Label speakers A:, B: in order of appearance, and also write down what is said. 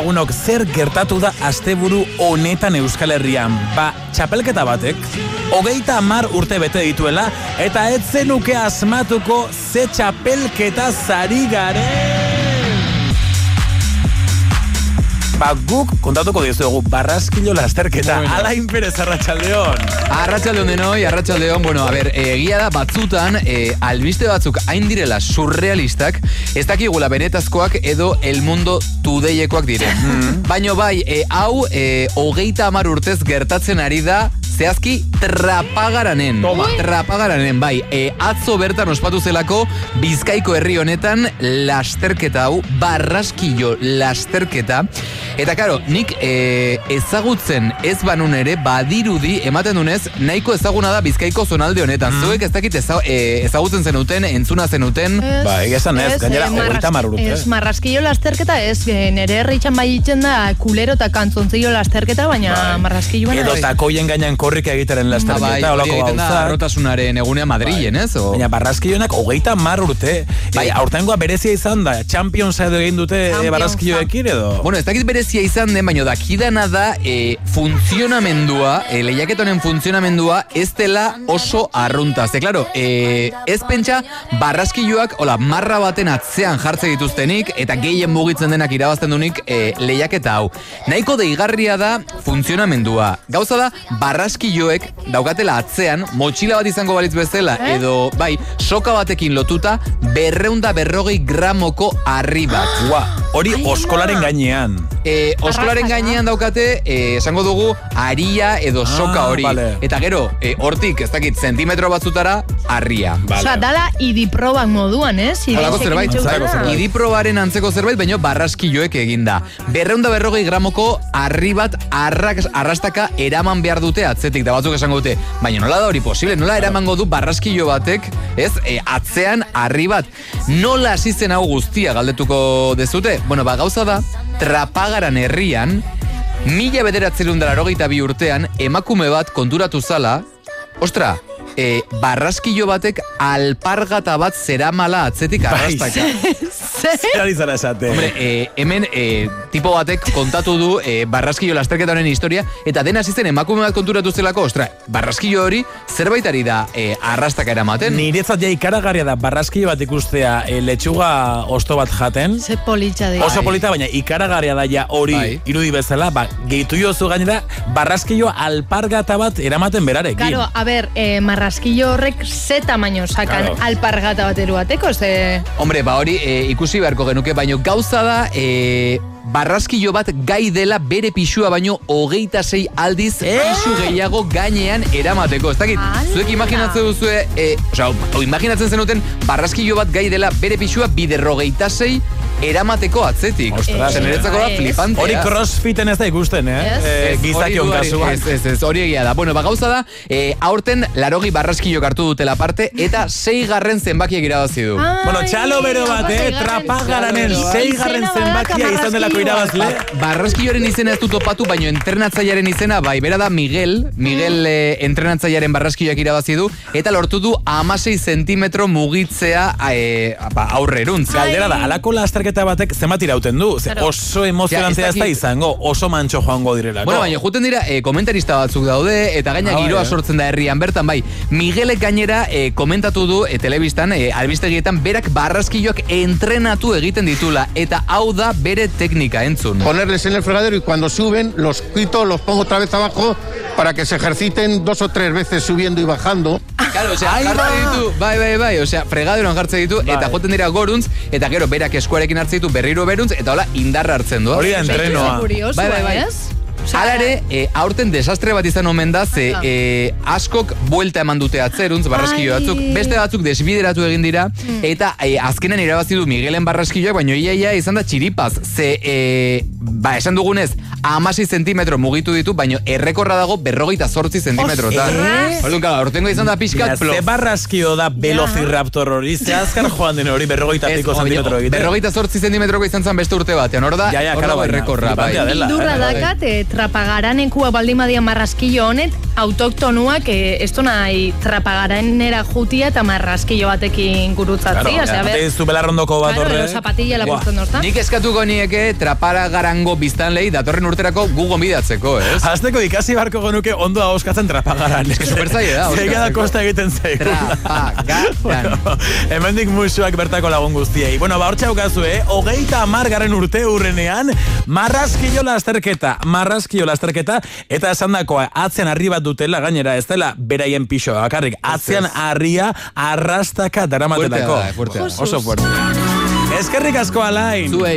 A: lagunok, zer gertatu da asteburu honetan Euskal Herrian? Txapelketa batek 30 urte bete dituela, eta ez zenuke asmatuko ze txapelketa zari garen. Guk kontatuko dizuegu Barraskilo lasterketa. Alain Perez, arratsaldeon.
B: Arratsaldeon denoi, arratsaldeon. Bueno, a ver, egia da batzutan albiste batzuk hain direla surrealistak, ez dakigula benetazkoak edo El Mundo Todayekoak diren. Baino bai, hau 30 urtez gertatzen ari da zehazki Trapagaranen. Trapagaranen, bai. Atzo bertan ospatu zelako Bizkaiko herri honetan lasterketa hau, Barraskilo lasterketa. Eta karo, nik ezagutzen ez banun ere, badirudi ematen dunez, nahiko ezaguna da Bizkaiko zonalde honetan. Zuek ez dakit ezagutzen zenuten, entzuna zenuten.
A: Esan ez, gainera 30 urte.
C: Ez, Marraskilo lasterketa ez, nere herritxan baitzen da kulero eta kantzontzio lasterketa, baina Marraskilo
A: edo takoien gainan korrika egitaren lasterketa,
B: hori egiten da rotasunaren egunean Madrilen, ez?
A: Baina Barraskiloenak 30 urte. Aurtengoa berezia izan da, Championsa edo egin dute Barraskiloekin edo?
B: Bueno, ez dakit berezia izan den, baina dakidana da funtzionamendua, lehiaketonen funtzionamendua ez dela oso arrunta. Ze, klaro, ez pentsa Barraskiloak, marra baten atzean jartze dituztenik, eta gehien mugitzen denak irabazten dunik lehiaketa hau. Nahiko deigarria da funtzionamendua. Gauza da, Barraskiloek daukatela atzean, motxila bat izango balitz bezala, edo, bai, soka batekin lotuta, 240 gramoko harri bat.
A: Hori oskolaren gainean.
B: Oskolaren gainean daukate, esango dugu, haria edo soka hori. Eta gero, hortik, ez dakit, zentimetro batzutara, harria.
C: Osa, dala idiprobak moduan, ez?
B: Halako zerbait. Idiprobaren antzeko zerbait, baina Barraskiloek eginda. 240 gramoko harri bat arrastaka eraman behar dute atzetik, da batzuk esango dute. Baina nola da hori posible? Nola eramango du Barraskilo batek, ez, atzean harri bat? Nola hasi zen hau guztia galdetuko dezute? Bueno, gauza da, Trapagaran herrian, 1982 urtean, emakume bat konturatu zala, ostra, Barraskilo batek alpargata bat zeramala atzetik arrastaka.
A: Zer ari zara esate?
B: Hombre, hemen tipo batek kontatu du Barraskilo lasterketaren historia, eta dena hasi zen emakume bat konturatu zelako, ostra, Barraskilo hori zerbaitari da arrastaka eramaten.
A: Niretzat ja ikaragarria da Barraskilo bat ikustea letxuga osto bat jaten.
C: Ze politxa dira.
A: Oso polita, baina ikaragarria da ja hori irudi bezala, gehitu jozu gainera Barraskilo alpargata bat eramaten berarekin.
C: Karo, a ber, Marraskilo horrek ze tamaino sakan alpargata bat eruateko, ze...
B: Hombre, hori ikusi beharko genuke, baino gauza da Barraskilo bat gai dela bere pixua baino 26 aldiz pisu gehiago gainean eramateko. Ez dakit, zuek imaginatzen duzue, imaginatzen zenuten Barraskilo bat gai dela bere pixua 26 eramateko atzetik. Zeneretzako da flipantea.
A: Hori crossfiten ez da ikusten, gizakion kasuan.
B: Ez, hori egia da. Bueno, gauza da, aurten 80 Barraskilo hartu dutela parte, eta 6. zenbakiak irabazi du.
A: Bueno, txalo bero bat, Trapagaranen 6. zenbakia izan delako irabazle.
B: Barraskiloaren izena ez du topatu, baino entrenatzailearen izena, bai, bera da Miguel entrenatzailearen Barraskiloak irabazi du, eta lortu du 16 zentimetro mugitzea aurreruntz.
A: Galdera da, alako lasterketa batek zenbat irauten du? Oso emozionantea ez da izango, oso mantxo joango direlako.
B: Bueno, baina juten dira komentarista batzuk daude, eta gaina giroa sortzen da herrian bertan, bai. Miguelek gainera komentatu du telebistan, albistegietan, berak Barraskiloak entrenatu egiten ditula, eta hau da bere teknika, entzun.
D: Ponerles en el fregadero y cuando suben, los quito, los pongo otra vez abajo para que se ejerciten 2 o 3 veces subiendo y bajando.
B: Claro, jartze ditu, bai, fregaderoan jartze ditu, eta joten dira goruntz, eta gero berak eskuarekin hartze ditu berriro beruntz, eta hola indarra hartzen du.
A: Hori da entrenoa.
B: Bai. Hala ere, aurten desastre bat izan omen da, ze askok buelta eman dute atzeruntz, Barraskilo batzuk, beste batzuk desbideratu egin dira, eta azkenan irabazi du Miguelen Barraskiloak, baino ia izan da txiripaz, ze, esan dugunez, 16 zentimetro mugitu ditu, baino errekorra dago 48 zentimetrotan. Hortengo izan da pixkat plof.
A: Ze Barraskilo da Velociraptor hori, ze azkar joan den hori 40 zentimetro egiten.
B: 48 zentimetroko izan zen beste urte batean, hor da errekorra.
C: Bildurra dakat, Trapagaranekua baldimadian Barraskilo honet, autoktonuak ez du nahi trapagaranera jutia eta marraskillo batekin gurutzatzi.
A: Zu belarrondoko bat horre.
C: Claro, zapatilla laburtzen dozta.
B: Nik eskatuko nieke trapagarango biztanlei datorren urterako gu gonbidatzeko, ez?
A: Hasteko ikasi barko genuke ondo ahoskatzen trapagaran.
B: Ez que superzaile da.
A: Zega da kosta egiten zaigu.
B: Trapagaran.
A: Hemendik musuak bertako lagun guztiei. Bueno, hortxe haukazu, 30 urte urrenean, marraskillo lasterketa, eta esandakoa, atzean harri bat dutela, gainera, ez dela beraien pixoa, bakarrik, atzean harria arrastaka daramatelako.
B: Fuertea.
A: Oso fuerte. Eskerrik asko, Alain.